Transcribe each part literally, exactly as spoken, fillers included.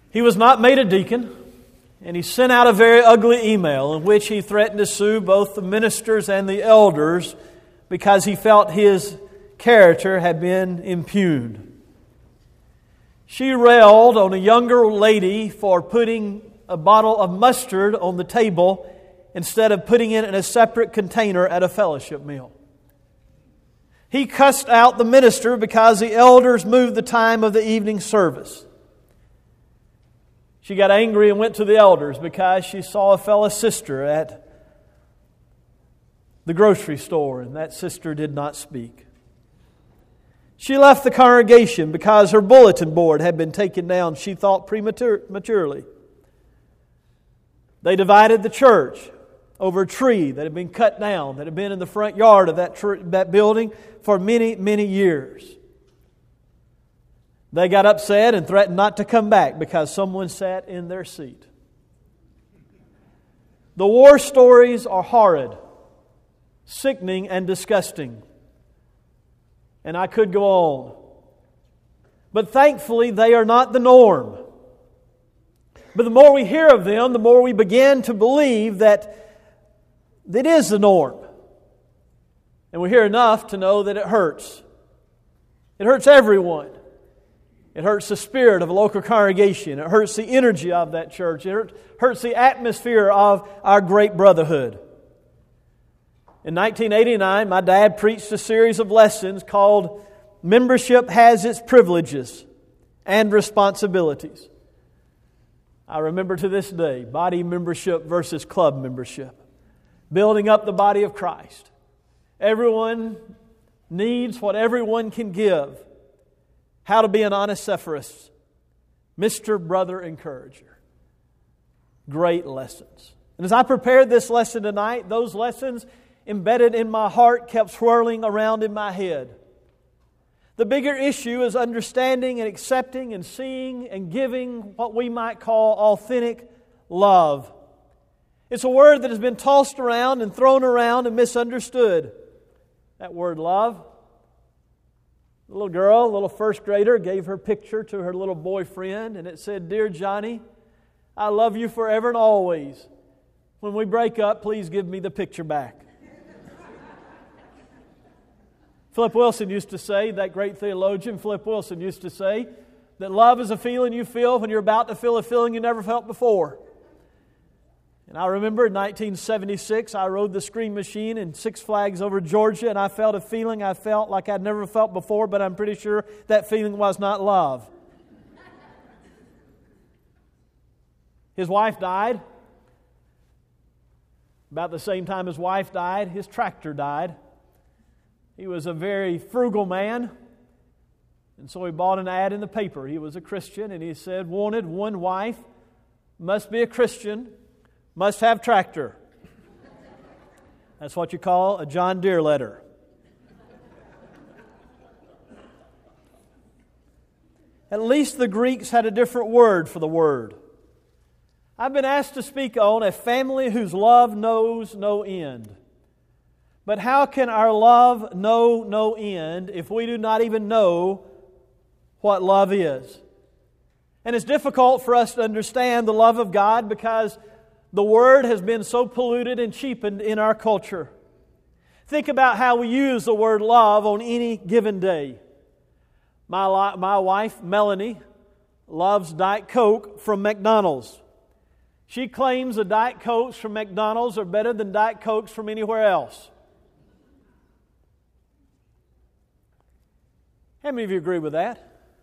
He was not made a deacon, and he sent out a very ugly email in which he threatened to sue both the ministers and the elders because he felt his character had been impugned. She railed on a younger lady for putting a bottle of mustard on the table instead of putting it in a separate container at a fellowship meal. He cussed out the minister because the elders moved the time of the evening service. She got angry and went to the elders because she saw a fellow sister at the grocery store, and that sister did not speak. She left the congregation because her bulletin board had been taken down, she thought, prematurely. They divided the church over a tree that had been cut down, that had been in the front yard of that, tr- that building for many, many years. They got upset and threatened not to come back because someone sat in their seat. The war stories are horrid, sickening, and disgusting. And I could go on. But thankfully, they are not the norm. But the more we hear of them, the more we begin to believe that it is the norm. And we hear enough to know that it hurts. It hurts everyone. It hurts the spirit of a local congregation. It hurts the energy of that church. It hurts the atmosphere of our great brotherhood. In nineteen eighty-nine, my dad preached a series of lessons called Membership Has Its Privileges and Responsibilities. I remember to this day, body membership versus club membership. Building up the body of Christ. Everyone needs what everyone can give. How to be an Onesiphorus. Mister Brother Encourager. Great lessons. And as I prepared this lesson tonight, those lessons embedded in my heart kept swirling around in my head. The bigger issue is understanding and accepting and seeing and giving what we might call authentic love. It's a word that has been tossed around and thrown around and misunderstood. That word love. The little girl, a little first grader, gave her picture to her little boyfriend, and it said, "Dear Johnny, I love you forever and always. When we break up, please give me the picture back." Philip Wilson used to say, that great theologian, Philip Wilson used to say, that love is a feeling you feel when you're about to feel a feeling you never felt before. And I remember in nineteen seventy-six, I rode the Scream Machine in Six Flags over Georgia, and I felt a feeling I felt like I'd never felt before, but I'm pretty sure that feeling was not love. His wife died. About the same time his wife died, his tractor died. He was a very frugal man, and so he bought an ad in the paper. He was a Christian, and he said, wanted one wife, must be a Christian, must have tractor. That's what you call a John Deere letter. At least the Greeks had a different word for the word. I've been asked to speak on a family whose love knows no end. But how can our love know no end if we do not even know what love is? And it's difficult for us to understand the love of God because the word has been so polluted and cheapened in our culture. Think about how we use the word love on any given day. My, my wife, Melanie, loves Diet Coke from McDonald's. She claims the Diet Cokes from McDonald's are better than Diet Cokes from anywhere else. How many of you agree with that?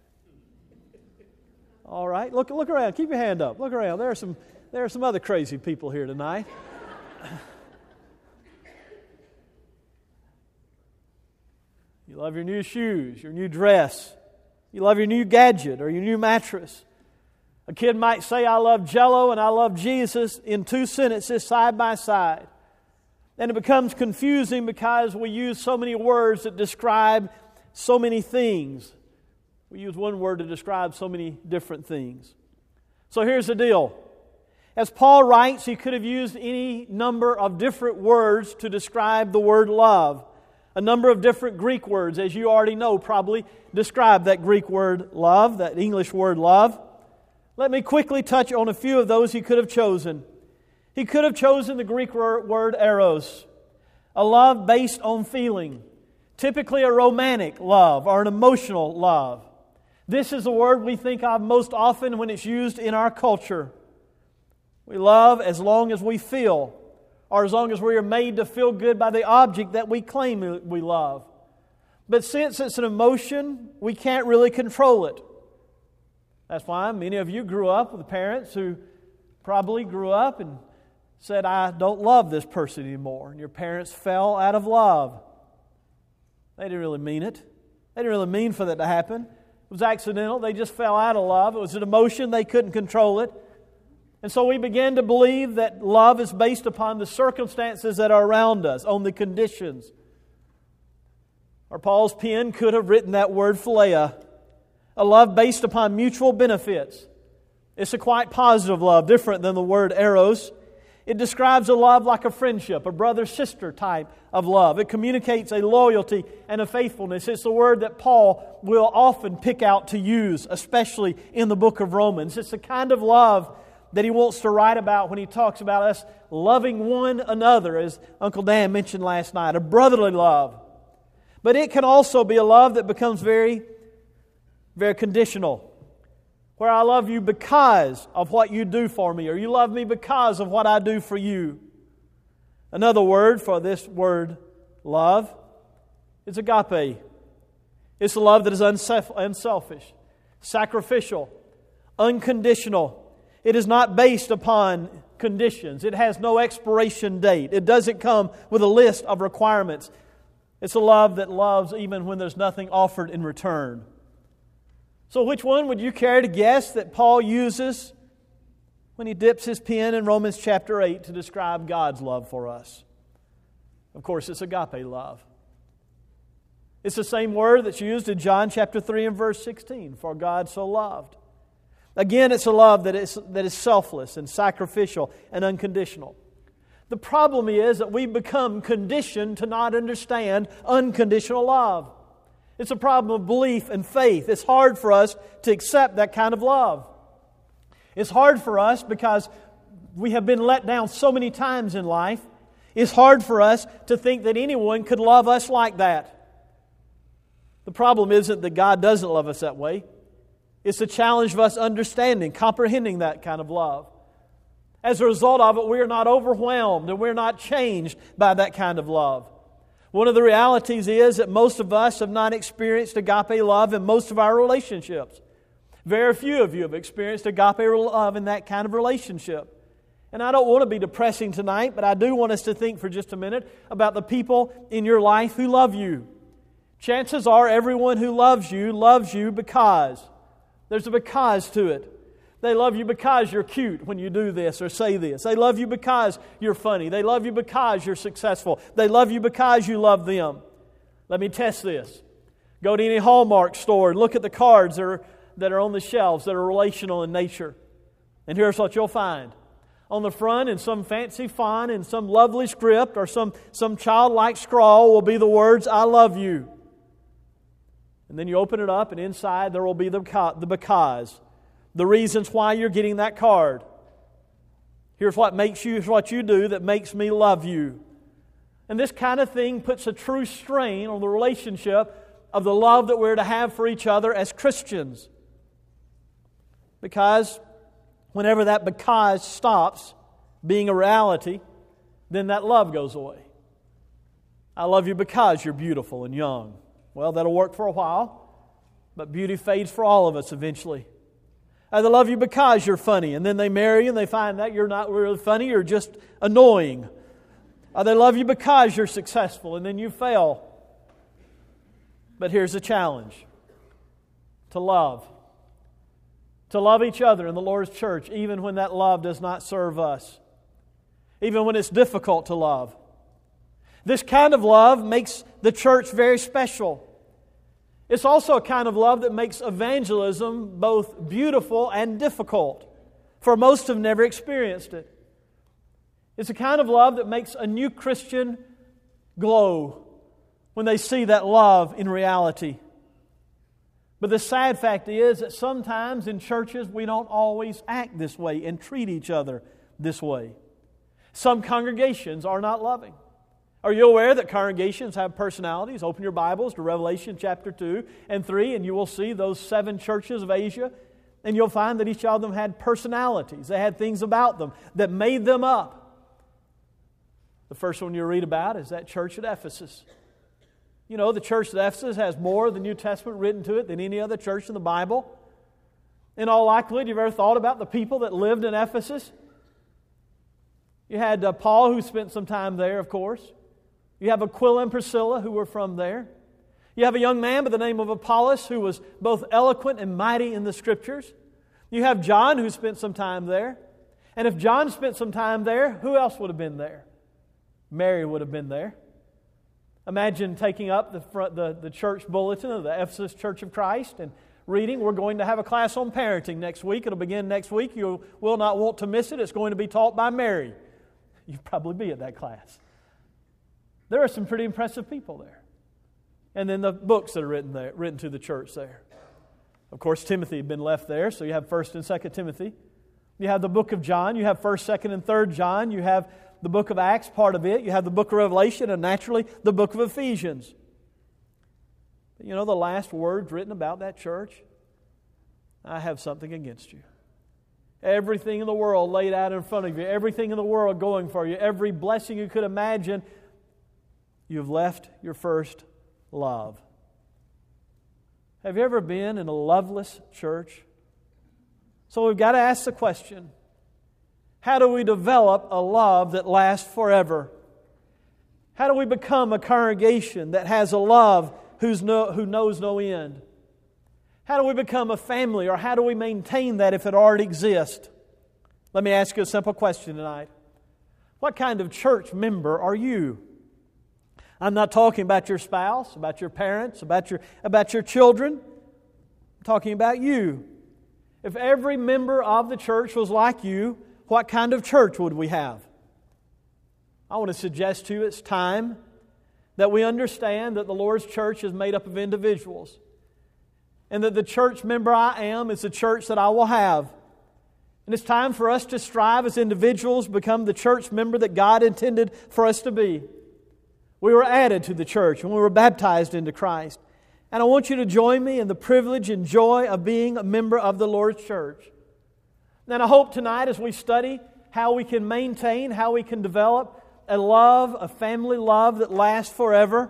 All right. Look, look around. Keep your hand up. Look around. There are some, there are some other crazy people here tonight. You love your new shoes, your new dress. You love your new gadget or your new mattress. A kid might say, I love Jell-O and I love Jesus in two sentences side by side. And it becomes confusing because we use so many words that describe so many things. We use one word to describe so many different things. So here's the deal. As Paul writes, he could have used any number of different words to describe the word love. A number of different Greek words, as you already know, probably describe that Greek word love, that English word love. Let me quickly touch on a few of those he could have chosen. He could have chosen the Greek word eros, a love based on feeling, typically a romantic love or an emotional love. This is the word we think of most often when it's used in our culture. We love as long as we feel, or as long as we are made to feel good by the object that we claim we love. But since it's an emotion, we can't really control it. That's why many of you grew up with parents who probably grew up and said, I don't love this person anymore. And your parents fell out of love. They didn't really mean it. They didn't really mean for that to happen. It was accidental. They just fell out of love. It was an emotion. They couldn't control it. And so we began to believe that love is based upon the circumstances that are around us, on the conditions. Or Paul's pen could have written that word philia, a love based upon mutual benefits. It's a quite positive love, different than the word eros. It describes a love like a friendship, a brother-sister type of love. It communicates a loyalty and a faithfulness. It's the word that Paul will often pick out to use, especially in the book of Romans. It's the kind of love that he wants to write about when he talks about us loving one another, as Uncle Dan mentioned last night, a brotherly love. But it can also be a love that becomes very, very conditional, where I love you because of what you do for me, or you love me because of what I do for you. Another word for this word love is agape. It's a love that is unselfish, sacrificial, unconditional. It is not based upon conditions. It has no expiration date. It doesn't come with a list of requirements. It's a love that loves even when there's nothing offered in return. So which one would you care to guess that Paul uses when he dips his pen in Romans chapter eight to describe God's love for us? Of course, it's agape love. It's the same word that's used in John chapter three and verse sixteen, for God so loved. Again, it's a love that is, that is selfless and sacrificial and unconditional. The problem is that we become conditioned to not understand unconditional love. It's a problem of belief and faith. It's hard for us to accept that kind of love. It's hard for us because we have been let down so many times in life. It's hard for us to think that anyone could love us like that. The problem isn't that God doesn't love us that way. It's the challenge of us understanding, comprehending that kind of love. As a result of it, we are not overwhelmed and we're not changed by that kind of love. One of the realities is that most of us have not experienced agape love in most of our relationships. Very few of you have experienced agape love in that kind of relationship. And I don't want to be depressing tonight, but I do want us to think for just a minute about the people in your life who love you. Chances are everyone who loves you loves you because. There's a because to it. They love you because you're cute when you do this or say this. They love you because you're funny. They love you because you're successful. They love you because you love them. Let me test this. Go to any Hallmark store and look at the cards that are, that are on the shelves that are relational in nature. And here's what you'll find. On the front, in some fancy font, in some lovely script, or some, some childlike scrawl will be the words, I love you. And then you open it up and inside there will be the, the because. The reasons why you're getting that card. Here's what makes you, here's what you do that makes me love you. And this kind of thing puts a true strain on the relationship of the love that we're to have for each other as Christians. Because whenever that because stops being a reality, then that love goes away. I love you because you're beautiful and young. Well, that'll work for a while, but beauty fades for all of us eventually. Uh, they love you because you're funny, and then they marry you and they find that you're not really funny, you're just annoying. Uh, they love you because you're successful, and then you fail. But here's the challenge. To love. To love each other in the Lord's church, even when that love does not serve us. Even when it's difficult to love. This kind of love makes the church very special. It's also a kind of love that makes evangelism both beautiful and difficult, for most have never experienced it. It's a kind of love that makes a new Christian glow when they see that love in reality. But the sad fact is that sometimes in churches we don't always act this way and treat each other this way. Some congregations are not loving. Are you aware that congregations have personalities? Open your Bibles to Revelation chapter two and three, and you will see those seven churches of Asia, and you'll find that each of them had personalities. They had things about them that made them up. The first one you read about is that church at Ephesus. You know, the church at Ephesus has more of the New Testament written to it than any other church in the Bible. In all likelihood, you've ever thought about the people that lived in Ephesus? You had uh, Paul, who spent some time there, of course. You have Aquila and Priscilla, who were from there. You have a young man by the name of Apollos, who was both eloquent and mighty in the Scriptures. You have John, who spent some time there. And if John spent some time there, who else would have been there? Mary would have been there. Imagine taking up the, front, the, the church bulletin of the Ephesus Church of Christ and reading. We're going to have a class on parenting next week. It'll begin next week. You will not want to miss it. It's going to be taught by Mary. You'll probably be at that class. There are some pretty impressive people there. And then the books that are written there, written to the church there. Of course, Timothy had been left there, so you have First and Second Timothy. You have the book of John. You have First, Second, and Third John. You have the book of Acts, part of it. You have the book of Revelation, and naturally, the book of Ephesians. But you know, the last words written about that church, I have something against you. Everything in the world laid out in front of you, everything in the world going for you, every blessing you could imagine, you've left your first love. Have you ever been in a loveless church? So we've got to ask the question, how do we develop a love that lasts forever? How do we become a congregation that has a love who's no, who knows no end? How do we become a family, or how do we maintain that if it already exists? Let me ask you a simple question tonight. What kind of church member are you? I'm not talking about your spouse, about your parents, about your, about your children. I'm talking about you. If every member of the church was like you, what kind of church would we have? I want to suggest to you it's time that we understand that the Lord's church is made up of individuals, and that the church member I am is the church that I will have. And it's time for us to strive as individuals, become the church member that God intended for us to be. We were added to the church when we were baptized into Christ. And I want you to join me in the privilege and joy of being a member of the Lord's church. And I hope tonight, as we study how we can maintain, how we can develop a love, a family love that lasts forever,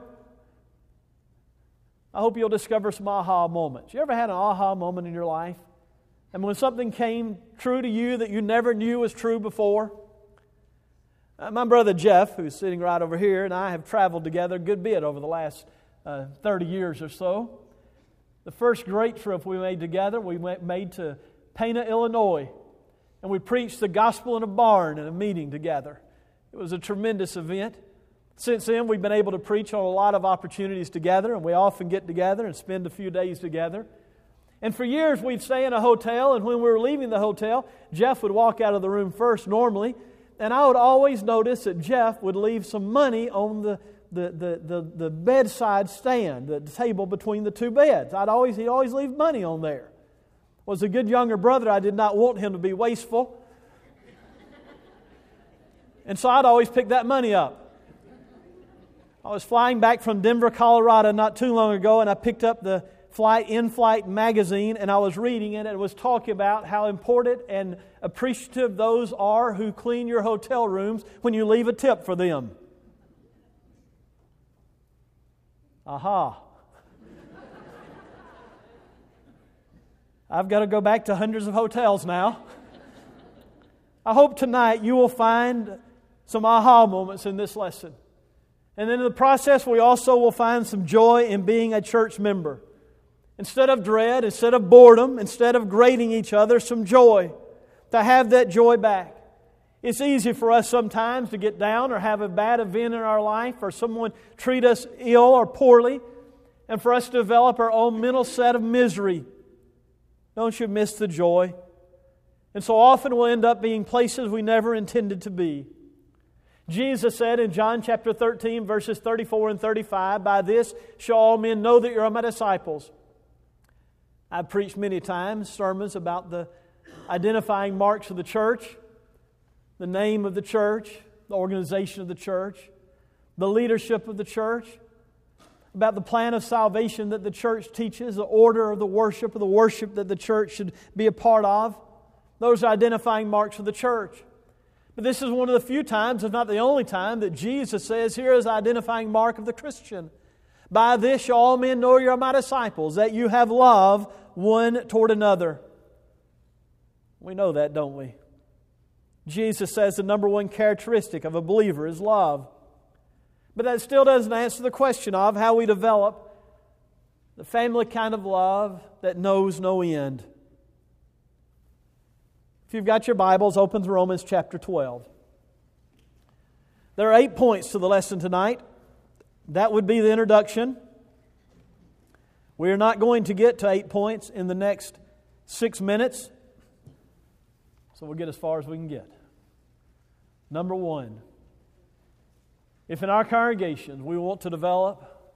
I hope you'll discover some aha moments. You ever had an aha moment in your life? And when something came true to you that you never knew was true before? Uh, my brother Jeff, who's sitting right over here, and I have traveled together a good bit over the last uh, thirty years or so. The first great trip we made together, we went, made to Pana, Illinois. And we preached the gospel in a barn in a meeting together. It was a tremendous event. Since then, we've been able to preach on a lot of opportunities together, and we often get together and spend a few days together. And for years, we'd stay in a hotel, and when we were leaving the hotel, Jeff would walk out of the room first normally, and I would always notice that Jeff would leave some money on the, the, the, the, the bedside stand, the table between the two beds. I'd always He'd always leave money on there. Was a good younger brother, I did not want him to be wasteful. And so I'd always pick that money up. I was flying back from Denver, Colorado not too long ago, and I picked up the Flight In-Flight magazine, and I was reading it, and it was talking about how important and appreciative those are who clean your hotel rooms when you leave a tip for them. Aha. I've got to go back to hundreds of hotels now. I hope tonight you will find some aha moments in this lesson. And then in the process, we also will find some joy in being a church member. Instead of dread, instead of boredom, instead of grading each other, some joy. To have that joy back. It's easy for us sometimes to get down or have a bad event in our life, or someone treat us ill or poorly, and for us to develop our own mental set of misery. Don't you miss the joy? And so often we'll end up being places we never intended to be. Jesus said in John chapter thirteen, verses thirty-four and thirty-five, "By this shall all men know that you are my disciples, I've preached many times sermons about the identifying marks of the church, the name of the church, the organization of the church, the leadership of the church, about the plan of salvation that the church teaches, the order of the worship, of the worship that the church should be a part of. Those are identifying marks of the church. But this is one of the few times, if not the only time, that Jesus says, here is the identifying mark of the Christian. By this shall all men know you are my disciples, that you have love one toward another. We know that, don't we? Jesus says the number one characteristic of a believer is love. But that still doesn't answer the question of how we develop the family kind of love that knows no end. If you've got your Bibles, open to Romans chapter twelve. There are eight points to the lesson tonight. That would be the introduction. We are not going to get to eight points in the next six minutes. So we'll get as far as we can get. Number one, if in our congregations we want to develop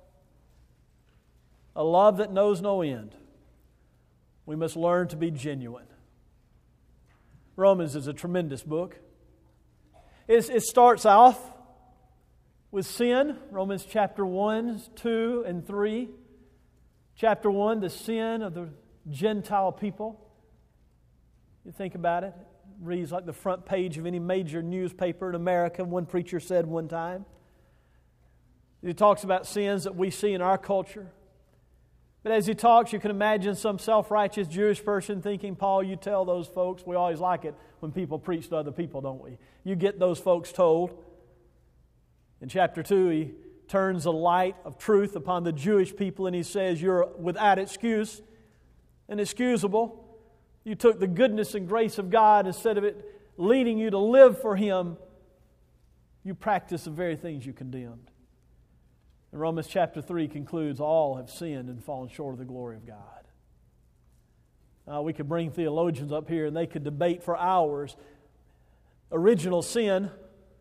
a love that knows no end, we must learn to be genuine. Romans is a tremendous book. It's, it starts off with sin, Romans chapter one, two, and three. Chapter one, the sin of the Gentile people. You think about it, it reads like the front page of any major newspaper in America, one preacher said one time. He talks about sins that we see in our culture. But as he talks, you can imagine some self-righteous Jewish person thinking, Paul, you tell those folks, we always like it when people preach to other people, don't we? You get those folks told. In chapter two, he turns the light of truth upon the Jewish people and he says, you're without excuse, inexcusable. You took the goodness and grace of God, instead of it leading you to live for Him, you practice the very things you condemned. And Romans chapter three concludes, all have sinned and fallen short of the glory of God. Uh, we could bring theologians up here and they could debate for hours. Original sin,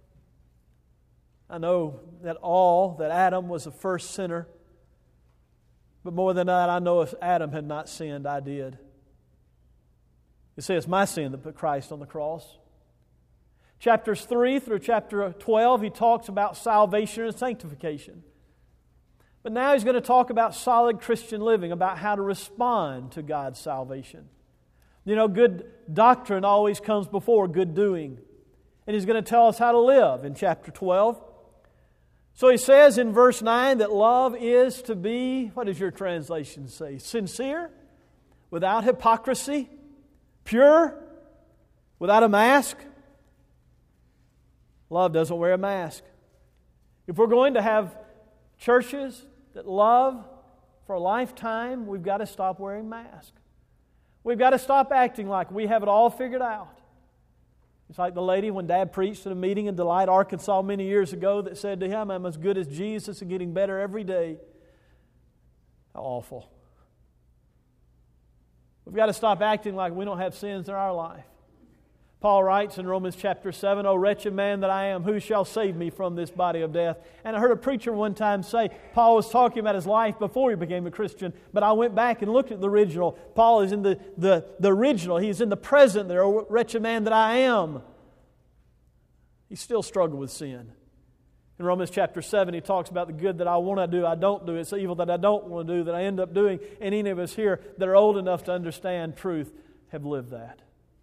I know that all, that Adam was the first sinner. But more than that, I know if Adam had not sinned, I did. You see, it's my sin that put Christ on the cross. Chapters three through chapter twelve, he talks about salvation and sanctification. But now he's going to talk about solid Christian living, about how to respond to God's salvation. You know, good doctrine always comes before good doing. And he's going to tell us how to live in chapter twelve. So he says in verse nine that love is to be, what does your translation say? Sincere, without hypocrisy, pure, without a mask. Love doesn't wear a mask. If we're going to have churches that love for a lifetime, we've got to stop wearing masks. We've got to stop acting like we have it all figured out. It's like the lady when Dad preached at a meeting in Delight, Arkansas many years ago that said to him, I'm as good as Jesus and getting better every day. How awful. We've got to stop acting like we don't have sins in our life. Paul writes in Romans chapter seven, O wretched man that I am, who shall save me from this body of death? And I heard a preacher one time say, Paul was talking about his life before he became a Christian, but I went back and looked at the original. Paul is in the, the, the original. He's in the present there, O wretched man that I am. He still struggled with sin. In Romans chapter seven, he talks about the good that I want to do, I don't do. It's the evil that I don't want to do, that I end up doing. And any of us here that are old enough to understand truth have lived that.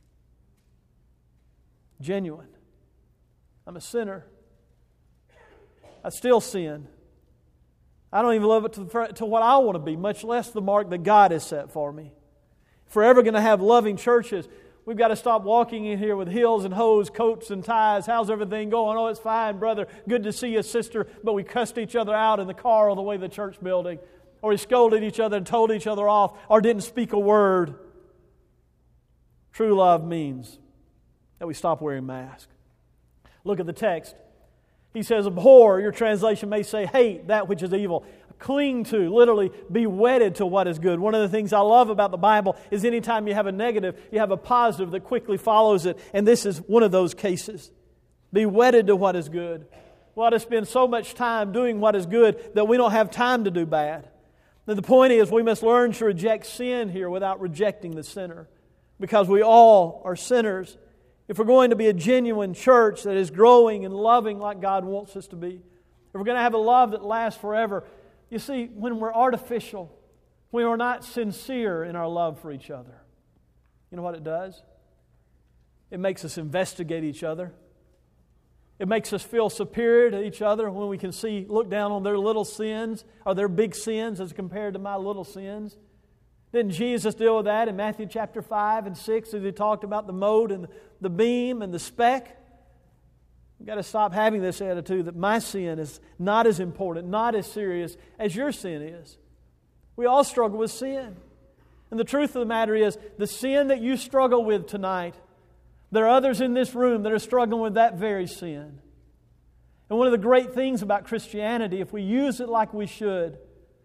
Genuine. I'm a sinner. I still sin. I don't even live it to, to what I want to be, much less the mark that God has set for me. If we're ever going to have loving churches, we've got to stop walking in here with heels and hose, coats and ties. How's everything going? Oh, it's fine, brother. Good to see you, sister. But we cussed each other out in the car on the way to the church building. Or we scolded each other and told each other off, or didn't speak a word. True love means that we stop wearing masks. Look at the text. He says, abhor, your translation may say hate that which is evil. Cling to, literally be wedded to what is good. One of the things I love about the Bible is anytime you have a negative, you have a positive that quickly follows it. And this is one of those cases. Be wedded to what is good. We ought to spend so much time doing what is good that we don't have time to do bad. Now, the point is, we must learn to reject sin here without rejecting the sinner, because we all are sinners. If we're going to be a genuine church that is growing and loving like God wants us to be, if we're going to have a love that lasts forever, you see, when we're artificial, when we're not sincere in our love for each other, you know what it does? It makes us investigate each other. It makes us feel superior to each other when we can see, look down on their little sins or their big sins as compared to my little sins. Didn't Jesus deal with that in Matthew chapter five and six as He talked about the mote and the beam and the speck? We've got to stop having this attitude that my sin is not as important, not as serious as your sin is. We all struggle with sin. And the truth of the matter is, the sin that you struggle with tonight, there are others in this room that are struggling with that very sin. And one of the great things about Christianity, if we use it like we should,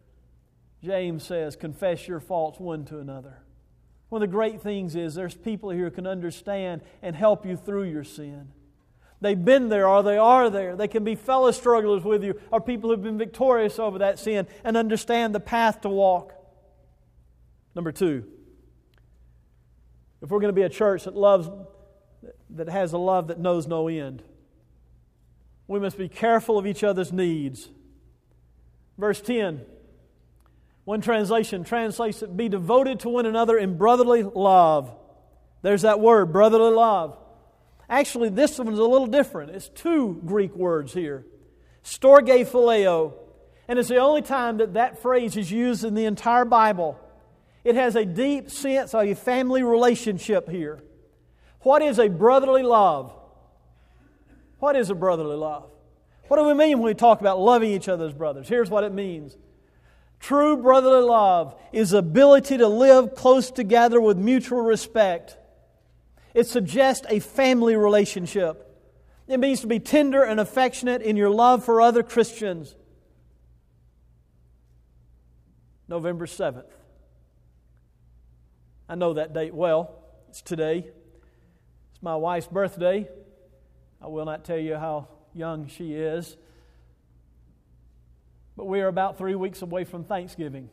James says, confess your faults one to another. One of the great things is there's people here who can understand and help you through your sin. They've been there or they are there. They can be fellow strugglers with you or people who have been victorious over that sin and understand the path to walk. Number two, if we're going to be a church that loves, that has a love that knows no end, we must be careful of each other's needs. Verse ten, one translation translates it, be devoted to one another in brotherly love. There's that word, brotherly love. Actually, this one's a little different. It's two Greek words here. Storge phileo. And it's the only time that that phrase is used in the entire Bible. It has a deep sense of a family relationship here. What is a brotherly love? What is a brotherly love? What do we mean when we talk about loving each other as brothers? Here's what it means. True brotherly love is the ability to live close together with mutual respect. It suggests a family relationship. It means to be tender and affectionate in your love for other Christians. November seventh. I know that date well. It's today. It's my wife's birthday. I will not tell you how young she is. But we are about three weeks away from Thanksgiving.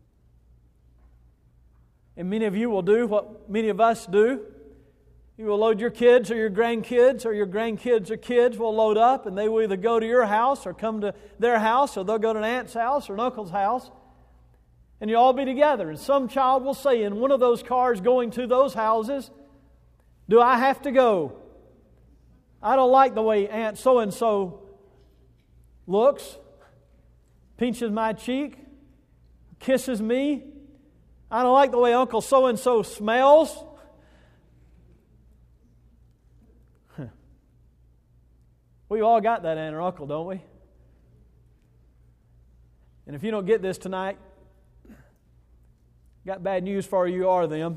And many of you will do what many of us do. You will load your kids or your grandkids, or your grandkids or kids will load up, and they will either go to your house or come to their house, or they'll go to an aunt's house or an uncle's house. And you'll all be together. And some child will say in one of those cars going to those houses, do I have to go? I don't like the way Aunt so-and-so looks, pinches my cheek, kisses me. I don't like the way Uncle so-and-so smells. We all got that aunt or uncle, don't we? And if you don't get this tonight, got bad news for you, you are them.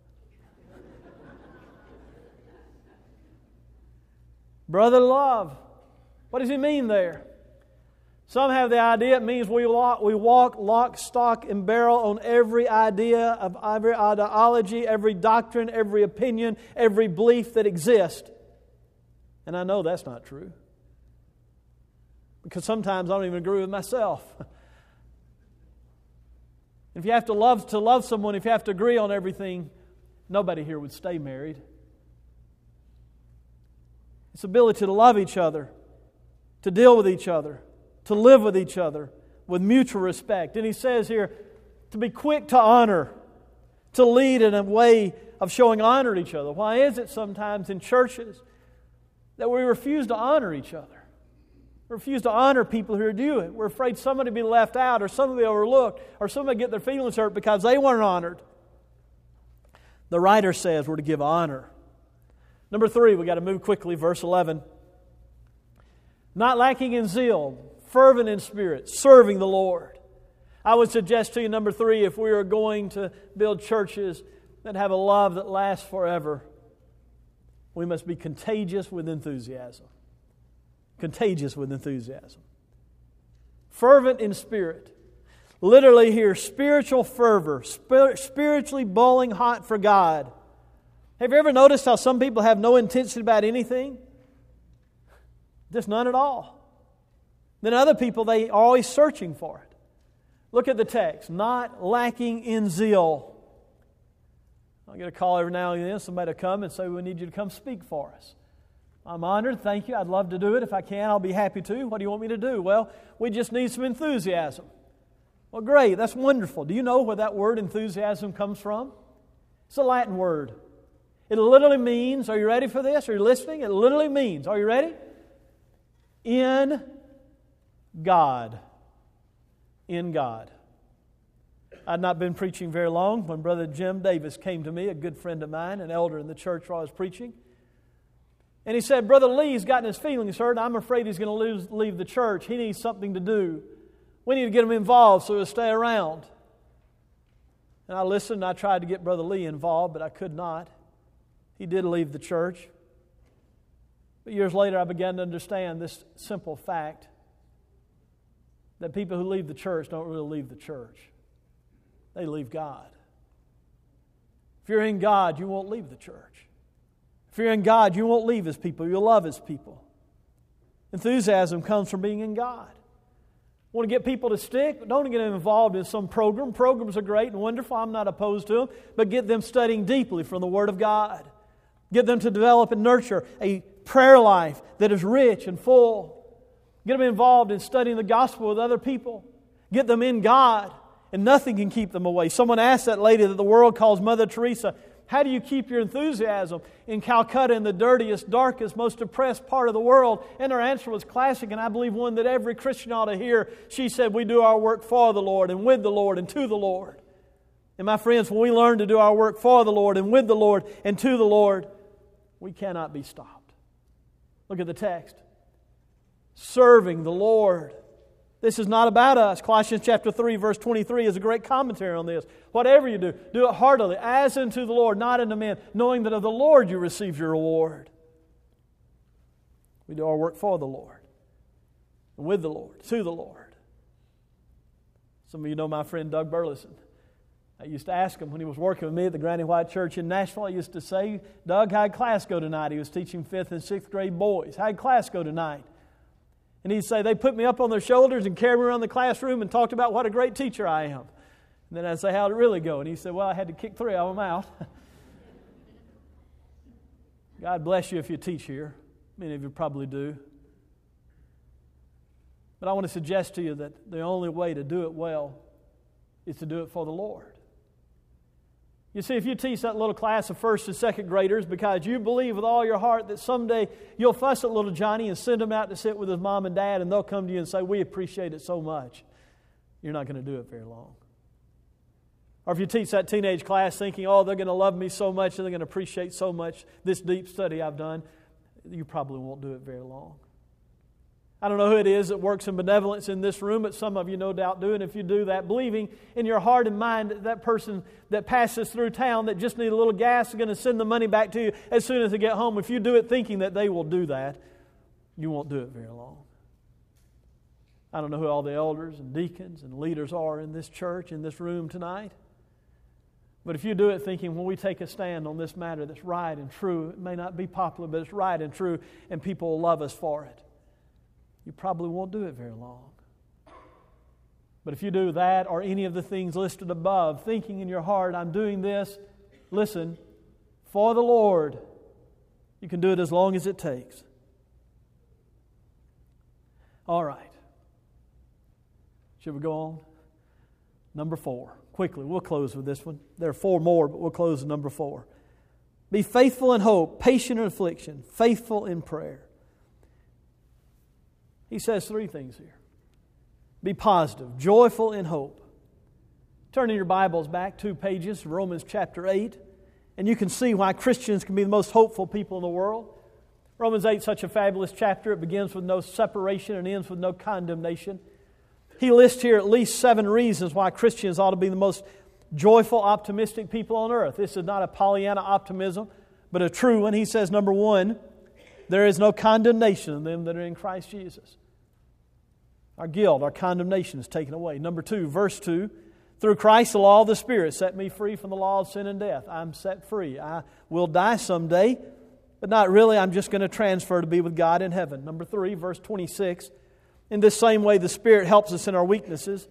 Brother love. What does he mean there? Some have the idea it means we walk, we walk lock, stock, and barrel on every idea of every ideology, every doctrine, every opinion, every belief that exists. And I know that's not true. Because sometimes I don't even agree with myself. If you have to love to love someone, if you have to agree on everything, nobody here would stay married. It's ability to love each other, to deal with each other, to live with each other with mutual respect. And he says here, to be quick to honor, to lead in a way of showing honor to each other. Why is it sometimes in churches that we refuse to honor each other? We refuse to honor people who do it. We're afraid somebody will be left out, or somebody will be overlooked, or somebody will get their feelings hurt because they weren't honored. The writer says we're to give honor. Number three, we've got to move quickly, verse eleven. Not lacking in zeal, fervent in spirit, serving the Lord. I would suggest to you, number three, if we are going to build churches that have a love that lasts forever, we must be contagious with enthusiasm. Contagious with enthusiasm. Fervent in spirit. Literally here, spiritual fervor, spir- spiritually boiling hot for God. Have you ever noticed how some people have no intensity about anything? Just none at all. Then other people, they are always searching for it. Look at the text. Not lacking in zeal. I get a call every now and then. Somebody will come and say, we need you to come speak for us. I'm honored. Thank you. I'd love to do it. If I can, I'll be happy to. What do you want me to do? Well, we just need some enthusiasm. Well, great. That's wonderful. Do you know where that word enthusiasm comes from? It's a Latin word. It literally means, are you ready for this? Are you listening? It literally means, are you ready? In God. In God. I'd not been preaching very long when Brother Jim Davis came to me, a good friend of mine, an elder in the church where I was preaching. And he said, Brother Lee's gotten his feelings hurt, and I'm afraid he's going to lose, leave the church. He needs something to do. We need to get him involved so he'll stay around. And I listened, and I tried to get Brother Lee involved, but I could not. He did leave the church. But years later, I began to understand this simple fact that people who leave the church don't really leave the church. They leave God. If you're in God, you won't leave the church. If you're in God, you won't leave His people. You'll love His people. Enthusiasm comes from being in God. Want to get people to stick? Don't get them involved in some program. Programs are great and wonderful. I'm not opposed to them. But get them studying deeply from the Word of God. Get them to develop and nurture a prayer life that is rich and full. Get them involved in studying the gospel with other people. Get them in God, and nothing can keep them away. Someone asked that lady that the world calls Mother Teresa, how do you keep your enthusiasm in Calcutta, in the dirtiest, darkest, most depressed part of the world? And her answer was classic, and I believe one that every Christian ought to hear. She said, we do our work for the Lord and with the Lord and to the Lord. And my friends, when we learn to do our work for the Lord and with the Lord and to the Lord, we cannot be stopped. Look at the text. Serving the Lord. This is not about us. Colossians chapter three, verse twenty-three is a great commentary on this. Whatever you do, do it heartily, as unto the Lord, not unto men, knowing that of the Lord you receive your reward. We do our work for the Lord, and with the Lord, to the Lord. Some of you know my friend Doug Burleson. I used to ask him when he was working with me at the Granny White Church in Nashville. I used to say, Doug, how'd class go tonight? He was teaching fifth and sixth grade boys. How'd class go tonight? And he'd say, they put me up on their shoulders and carried me around the classroom and talked about what a great teacher I am. And then I'd say, how'd it really go? And he said, well, I had to kick three of them out. God bless you if you teach here. Many of you probably do. But I want to suggest to you that the only way to do it well is to do it for the Lord. You see, if you teach that little class of first and second graders because you believe with all your heart that someday you'll fuss at little Johnny and send him out to sit with his mom and dad, and they'll come to you and say, we appreciate it so much, you're not going to do it very long. Or if you teach that teenage class thinking, oh, they're going to love me so much and they're going to appreciate so much this deep study I've done, you probably won't do it very long. I don't know who it is that works in benevolence in this room, but some of you no doubt do. And if you do that, believing in your heart and mind that that person that passes through town that just need a little gas is going to send the money back to you as soon as they get home. If you do it thinking that they will do that, you won't do it very long. I don't know who all the elders and deacons and leaders are in this church, in this room tonight. But if you do it thinking when we take a stand on this matter that's right and true, it may not be popular, but it's right and true, and people will love us for it, you probably won't do it very long. But if you do that or any of the things listed above, thinking in your heart, I'm doing this, listen, for the Lord, you can do it as long as it takes. All right. Should we go on? Number four. Quickly, we'll close with this one. There are four more, but we'll close with number four. Be faithful in hope, patient in affliction, faithful in prayer. He says three things here. Be positive, joyful in hope. Turn in your Bibles back two pages, Romans chapter eight, and you can see why Christians can be the most hopeful people in the world. Romans eight is such a fabulous chapter. It begins with no separation and ends with no condemnation. He lists here at least seven reasons why Christians ought to be the most joyful, optimistic people on earth. This is not a Pollyanna optimism, but a true one. He says, number one, there is no condemnation in them that are in Christ Jesus. Our guilt, our condemnation is taken away. Number two, verse two, through Christ the law of the Spirit set me free from the law of sin and death. I'm set free. I will die someday, but not really. I'm just going to transfer to be with God in heaven. Number three, verse twenty-six, in this same way the Spirit helps us in our weaknesses.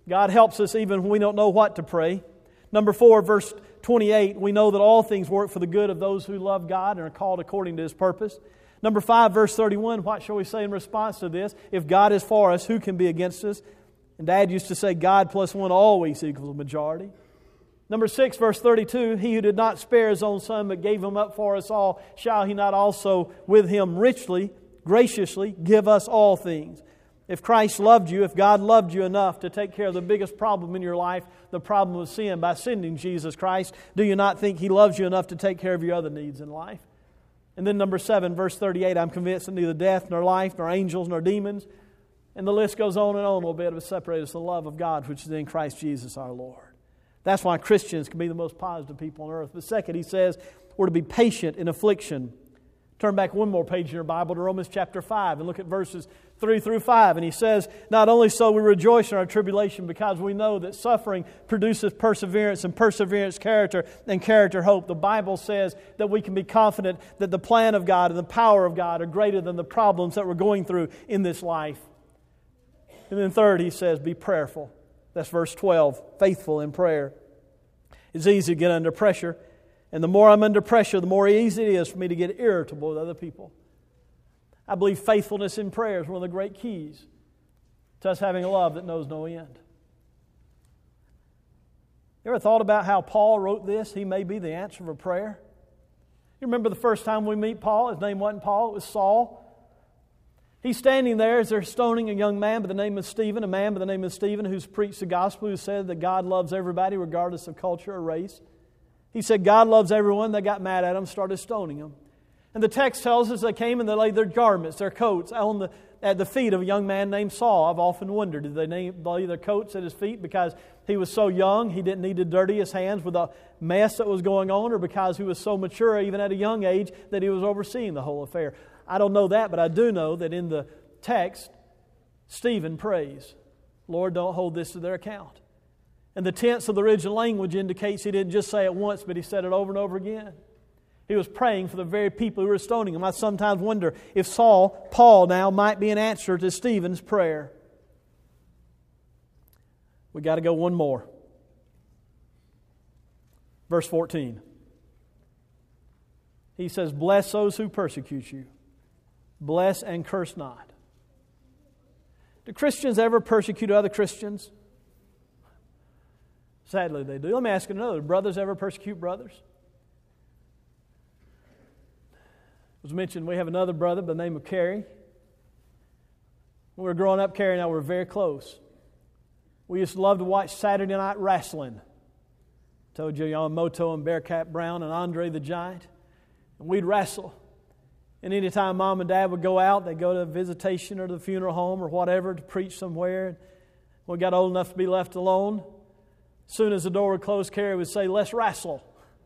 God helps us even when we don't know what to pray. Number four, verse twenty-eight, we know that all things work for the good of those who love God and are called according to His purpose. Number five, verse thirty-one, what shall we say in response to this? If God is for us, who can be against us? And Dad used to say, God plus one always equals a majority. Number six, verse thirty-two, He who did not spare His own Son, but gave Him up for us all, shall He not also with Him richly, graciously give us all things? If Christ loved you, if God loved you enough to take care of the biggest problem in your life, the problem of sin, by sending Jesus Christ, do you not think He loves you enough to take care of your other needs in life? And then number seven, verse thirty-eight, I'm convinced that neither death, nor life, nor angels, nor demons, and the list goes on and on, will be able to separate us from the love of God, which is in Christ Jesus our Lord. That's why Christians can be the most positive people on earth. But second, he says, we're to be patient in affliction. Turn back one more page in your Bible to Romans chapter five and look at verses three through five. And he says, not only so we rejoice in our tribulation, because we know that suffering produces perseverance, and perseverance character, and character hope. The Bible says that we can be confident that the plan of God and the power of God are greater than the problems that we're going through in this life. And then third, he says, be prayerful. That's verse twelve, faithful in prayer. It's easy to get under pressure. And the more I'm under pressure, the more easy it is for me to get irritable with other people. I believe faithfulness in prayer is one of the great keys to us having a love that knows no end. You ever thought about how Paul wrote this? He may be the answer for prayer. You remember the first time we meet Paul? His name wasn't Paul, it was Saul. He's standing there as they're stoning a young man by the name of Stephen, a man by the name of Stephen who's preached the gospel, who said that God loves everybody regardless of culture or race. He said God loves everyone. They got mad at him, started stoning him. And the text tells us they came and they laid their garments, their coats, on the, at the feet of a young man named Saul. I've often wondered, did they name, lay their coats at his feet because he was so young he didn't need to dirty his hands with the mess that was going on, or because he was so mature even at a young age that he was overseeing the whole affair? I don't know that, but I do know that in the text, Stephen prays, Lord, don't hold this to their account. And the tense of the original language indicates he didn't just say it once, but he said it over and over again. He was praying for the very people who were stoning him. I sometimes wonder if Saul, Paul now, might be an answer to Stephen's prayer. We got to go one more. Verse fourteen. He says, bless those who persecute you. Bless and curse not. Do Christians ever persecute other Christians? Sadly, they do. Let me ask you another. Do brothers ever persecute brothers? It was mentioned we have another brother by the name of Kerry. When we were growing up, Kerry and I were very close. We used to love to watch Saturday Night Wrestling. I told you, Yamamoto and Bearcat Brown and Andre the Giant. And we'd wrestle. And anytime Mom and Dad would go out, they'd go to a visitation or to the funeral home or whatever to preach somewhere. When we got old enough to be left alone, as soon as the door would close, Kerry would say, let's wrestle.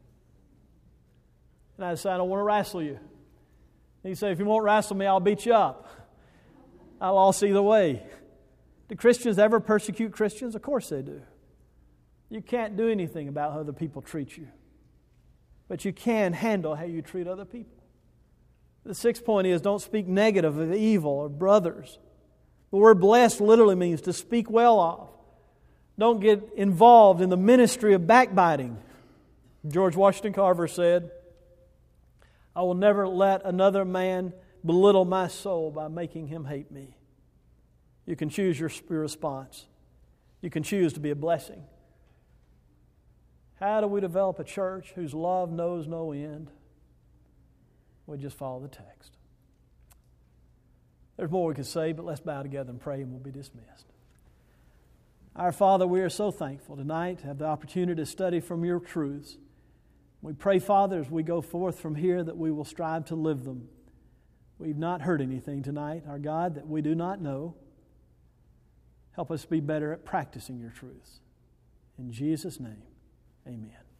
And I'd say, I don't want to wrestle you. And he'd say, if you won't wrestle me, I'll beat you up. I lost either way. Do Christians ever persecute Christians? Of course they do. You can't do anything about how other people treat you. But you can handle how you treat other people. The sixth point is, don't speak negative of evil or brothers. The word blessed literally means to speak well of. Don't get involved in the ministry of backbiting. George Washington Carver said, I will never let another man belittle my soul by making him hate me. You can choose your response. You can choose to be a blessing. How do we develop a church whose love knows no end? We just follow the text. There's more we could say, but let's bow together and pray and we'll be dismissed. Our Father, we are so thankful tonight to have the opportunity to study from your truths. We pray, Father, as we go forth from here that we will strive to live them. We've not heard anything tonight, our God, that we do not know. Help us be better at practicing your truths. In Jesus' name, amen.